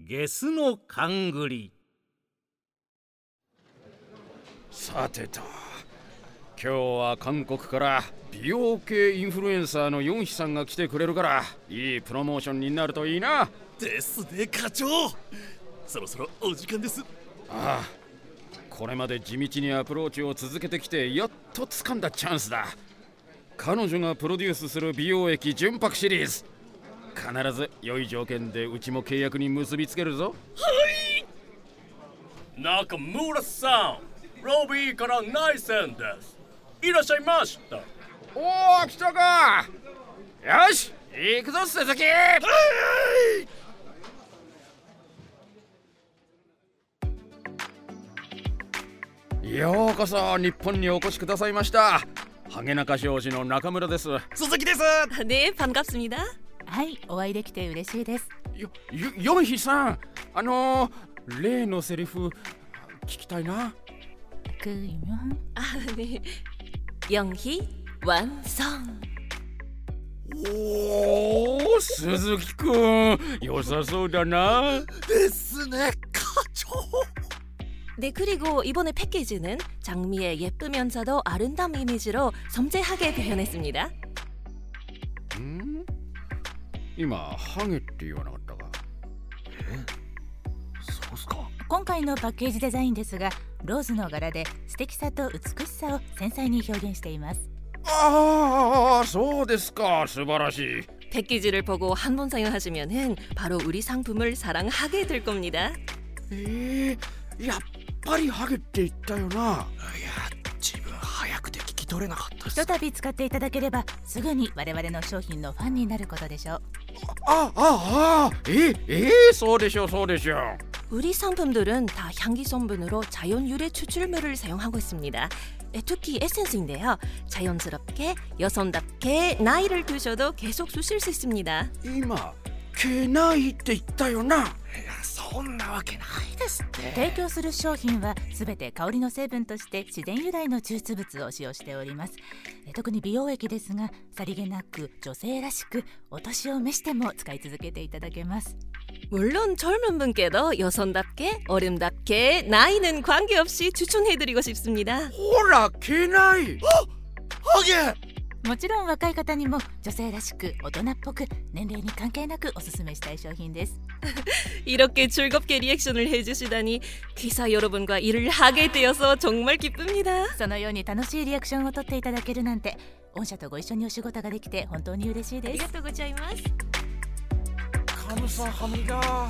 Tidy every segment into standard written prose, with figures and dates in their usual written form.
ゲスの勘繰り。 さてと、今日は韓国から美容系インフルエンサーのヨンヒさんが来てくれるから、いいプロモーションになるといいな。 ですね課長、そろそろお時間です。 ああ、これまで地道にアプローチを続けてきてやっと掴んだチャンスだ。彼女がプロデュースする美容液純白シリーズ、必ず良い条件でうちも契約に結びつけるぞ。 中村さん、ロビーから内線です。いらっしゃいました。 おお、来たか。よし、行くぞ鈴木。ようこそ日本にお越しくださいました。ハゲナカ商事の中村です。 鈴木です。 네 반갑습니다。 はい、お会いできて嬉しいです。 ヨンヒさん、例のセリフ聞きたいな。 네 영희 완성。 おお、鈴木くん良さそうだな。 ですね課長。 네, 그리고 이번에 패키지는 장미의 예쁘면서도 아름다운 이미지로 섬세하게 표현했습니다. 今ハゲって言わなかったか。 そうっすか。 今回のパッケージデザインですが、ローズの柄で素敵さと美しさを繊細に表現しています。 ああ、そうですか。素晴らしい。 패키지를 보고 한 번 사용하시면은 바로 우리 상품을 사랑하게 될 겁니다. やっぱりハゲって言ったよな。 いや、自分早くて聞き取れなかったです。 ひとたび使っていただければすぐに我々の商品のファンになることでしょう。 そうでしょう、そうでしょう。 우리 상품들은 다 향기 성분으로 자연 유래 추출물을 사용하고 있습니다. 특히 에센스인데요. 자연스럽게 여성답게 나이를 두셔도 계속 쓰실 수 있습니다. 今毛ないって言ったよな。 いや、そんなわけないですって。 提供する商品はすべて香りの成分として自然由来の抽出物を使用しております。特に美容液ですが、さりげなく女性らしくお年を召しても使い続けていただけます。 물론 젊은 분께도 여성답게 어른답게 나이는 관계없이 추천해드리고 싶습니다. ほら、毛ない。 ハゲ。 もちろん若い方にも女性らしく大人っぽく年齢に関係なくおすすめしたい商品です。 이렇게 즐겁게 리액션을 해주시다니 기사 여러분과 일을 하게 되어서 정말 기쁩니다. そのように楽しいリアクションを取っていただけるなんて、御社とご一緒にお仕事ができて本当に嬉しいです。 아리가또 고자이마스. 감사합니다.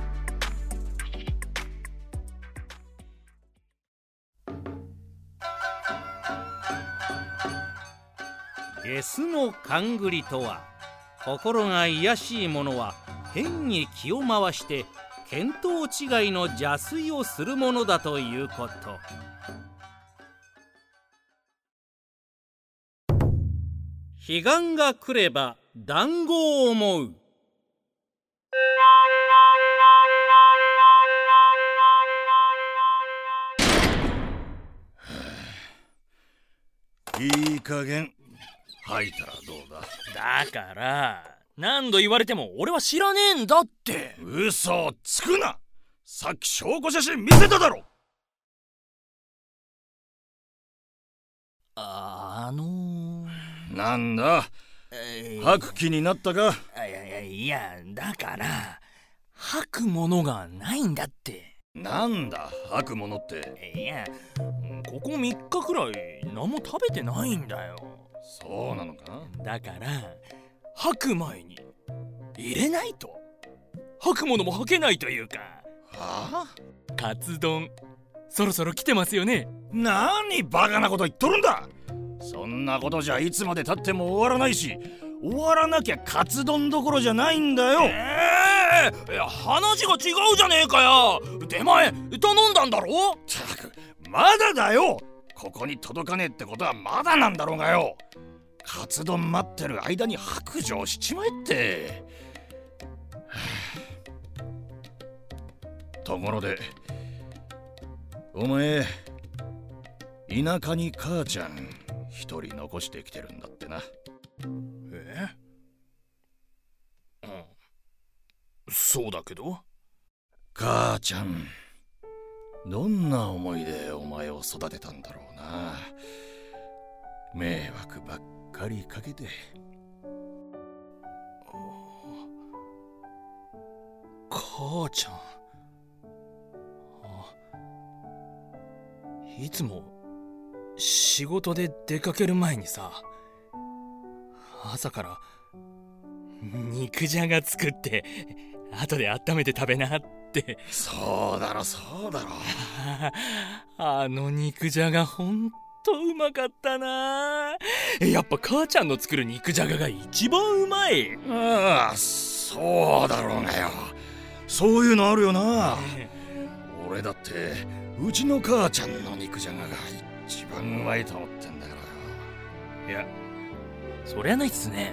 ゲスの勘繰りとは、心が癒しいものは変に気を回して見当違いの邪推をするものだということ。彼岸が来れば団子を思う。 いい加減吐いたらどうだ。 だから何度言われても俺は知らねえんだって。 嘘をつくな。さっき証拠写真見せただろ。なんだ、吐く気になったか。 いやだから吐くものがないんだって。 なんだ吐くものって。 いや、ここ3日くらい何も食べてないんだよ。 そうなのか。 だから吐く前に入れないと吐くものも吐けないというか。 はあ、 カツ丼そろそろ来てますよね。 何バカなこと言っとるんだ。そんなことじゃいつまでたっても終わらないし、終わらなきゃカツ丼どころじゃないんだよ。 話が違うじゃねえかよ。出前頼んだんだろ。 ったくまだだよ。ここに届かねえってことはまだなんだろうがよ。カツ丼待ってる間に白状しちまえって。ところでお前、田舎に母ちゃん一人残してきてるんだってな。 そうだけど。 母ちゃん、どんな思いでお前を育てたんだろうな。迷惑ばっかりかけて。 母ちゃん、いつも仕事で出かける前にさ、朝から肉じゃが作って後で温めて食べなって。 そうだろそうだろ。 あの肉じゃがほんとうまかったな。やっぱ母ちゃんの作る肉じゃがが一番うまい。 ああ、そうだろうがよ。そういうのあるよな。俺だってうちの母ちゃんの肉じゃがが一番うまいと思ってんだから。 いや、そりゃないっすね。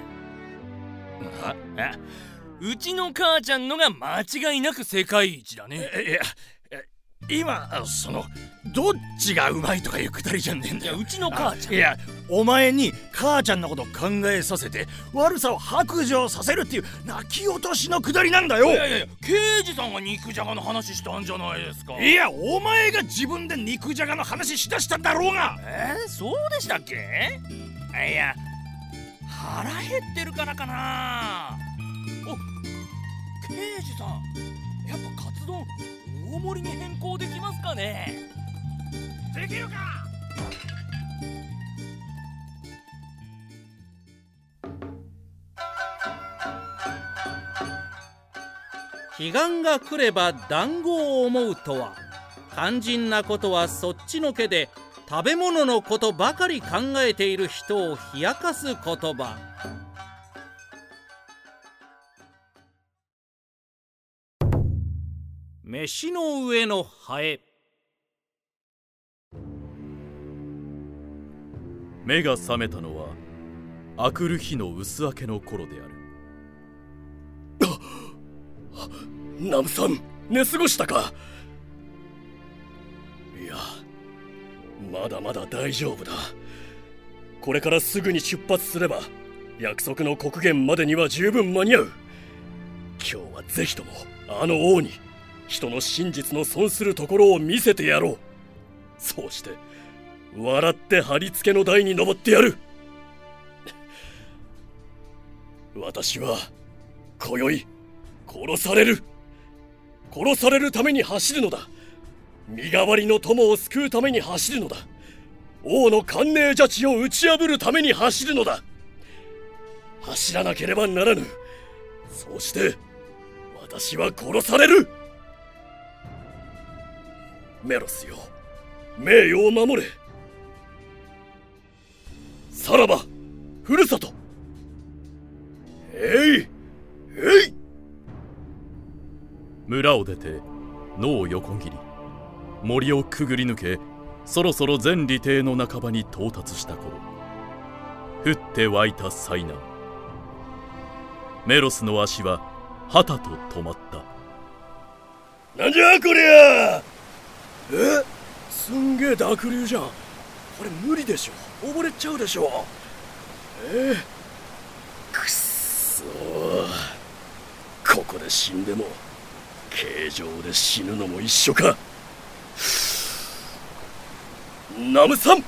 うちの母ちゃんのが間違いなく世界一だね。 いや、今どっちがうまいとかいうくだりじゃねえんだよ。 いや、うちの母ちゃん。 いや、お前に母ちゃんのこと考えさせて悪さを白状させるっていう泣き落としのくだりなんだよ。 いや、刑事さんが肉じゃがの話したんじゃないですか。 いや、お前が自分で肉じゃがの話しだしたんだろうが。 そうでしたっけ。いや、腹減ってるからかな。お、刑事さん、やっぱカツ丼大盛りに変更できますかね。 できるか。 彼岸が来れば団子を思うとは、肝心なことはそっちのけで食べ物のことばかり考えている人を冷やかす言葉。飯の上のハエ。 目が覚めたのは明くる日の薄明けの頃である。 ナムさん、寝過ごしたか。いや、まだまだ大丈夫だ。これからすぐに出発すれば約束の刻限までには十分間に合う。今日はぜひともあの王に人の真実の損するところを見せてやろう。そうして笑って貼り付けの台に登ってやる。私は今宵殺されるために走るのだ。身代わりの友を救うために走るのだ。王の寒冷邪地を打ち破るために走るのだ。走らなければならぬ。そうして私は殺される。メロスよ、名誉を守れ。さらばふるさと。 村を出て野を横切り森をくぐり抜け、そろそろ全利帝の半ばに到達した頃、降って湧いた災難。メロスの足ははたと止まった。 なんじゃこりゃ。すんげえ濁流じゃん。これ無理でしょ、溺れちゃうでしょ。くっそー、ここで死んでも形状で死ぬのも一緒か。ナムさん、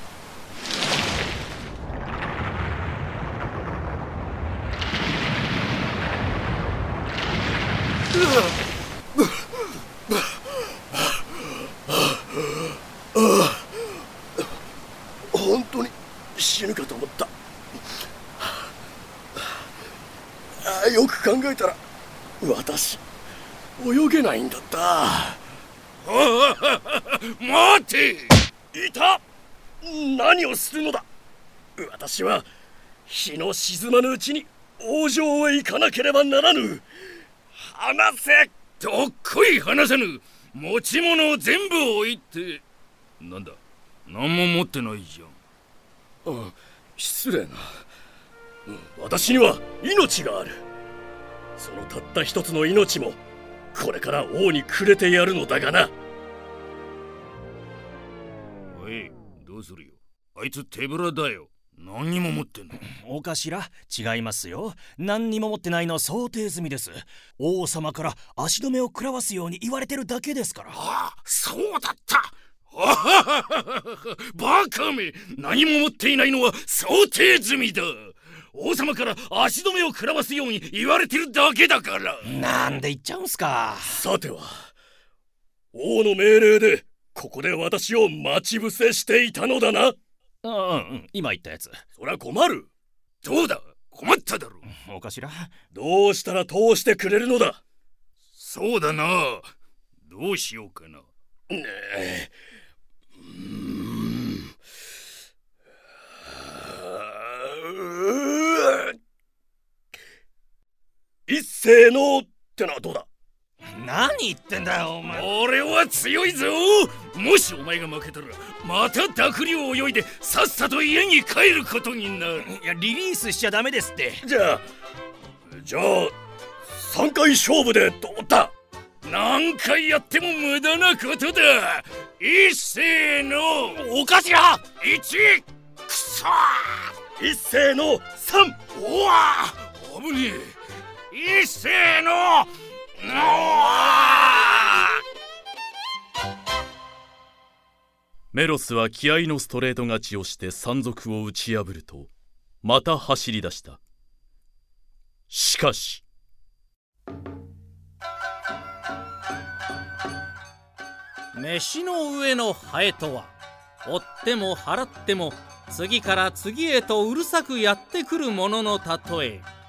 本当に死ぬかと思った。よく考えたら私泳げないんだった。 待て。 いた。何をするのだ。私は日の沈まぬうちに王城へ行かなければならぬ。話せ。 どっこい話せぬ。持ち物を全部置いて。なんだ、何も持ってないじゃん。 失礼な。私には命がある。そのたった一つの命もこれから王にくれてやるのだがな。 おい、どうするよ。あいつ手ぶらだよ。 何にも持ってんの？ お頭、違いますよ。何にも持ってないの想定済みです。王様から足止めを食らわすように言われてるだけですから。 ああ、そうだった。あはははバカめ、何も持っていないのは想定済みだ。王様から足止めを食らわすように言われてるだけだから。 なんで言っちゃうんすか。 さては、王の命令でここで私を待ち伏せしていたのだな。 今言ったやつ。 そりゃ困る。 どうだ、困っただろ。 お頭、 どうしたら通してくれるのだ。 そうだな、どうしようかな。 ねえ、一斉のってのはどうだ。 何言ってんだよお前。 俺は強いぞ。もしお前が負けたらまた濁流を泳いでさっさと家に帰ることになる。 いや、リリースしちゃダメですって。 じゃあ3回勝負でどうだ。 何回やっても無駄なことだ。一斉のお頭 1、くそー。 一斉の3。 おわ、危ねえ。一斉のメロスは気合のストレート勝ちをして山賊を打ち破ると、また走り出した。しかし飯の上のハエとは、追っても払っても次から次へとうるさくやってくるものの例え。